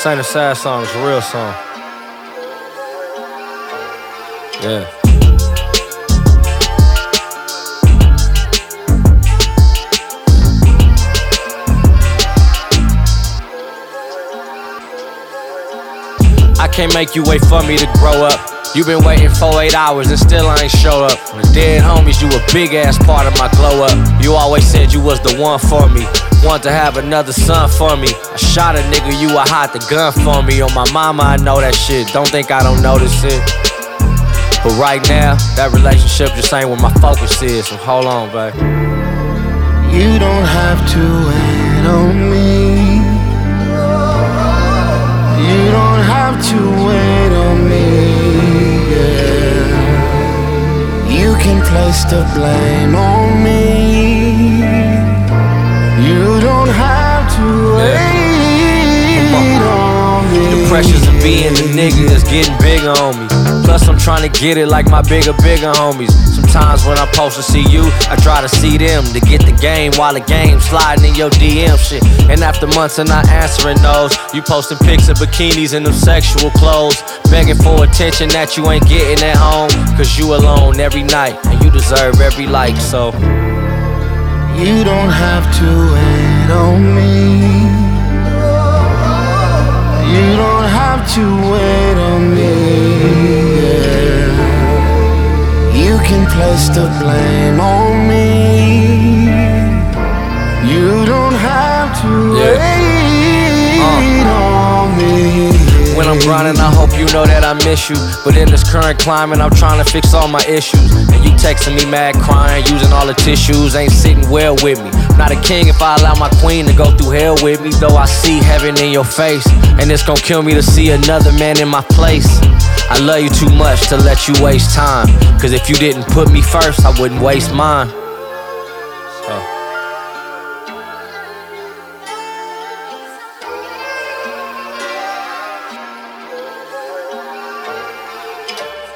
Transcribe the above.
This ain't a sad song, it's a real song. Yeah. I can't make you wait for me to grow up. You been waiting for 8 hours and still I ain't show up. When dead homies, you a big ass part of my glow up. You always said you was the one for me. Want to have another son for me. I shot a nigga, you would hide the gun for me. On my mama, I know that shit. Don't think I don't notice it. But right now, that relationship just ain't where my focus is. So hold on, babe. You don't have to wait on me. You don't have to wait on me, yeah. You can place the blame on me. You don't have to wait on me. The pressures of being the nigga is getting bigger on me. Plus I'm trying to get it like my bigger homies. Sometimes when I'm supposed to see you, I try to see them to get the game while the game sliding in your DM shit. And after months of not answering those, you posting pics of bikinis and them sexual clothes, begging for attention that you ain't getting at home. Cause you alone every night and you deserve every like, so you don't have to wait on me. You don't have to wait on me, yeah. You can place the blame on me. You don't have to wait on me. When I'm grinding, I hope you know that I miss you. But in this current climate, I'm trying to fix all my issues. And you texting me mad, crying, using all the tissues. Ain't sitting well with me. Not a king if I allow my queen to go through hell with me. Though I see heaven in your face, and it's gonna kill me to see another man in my place. I love you too much to let you waste time. Cause if you didn't put me first, I wouldn't waste mine.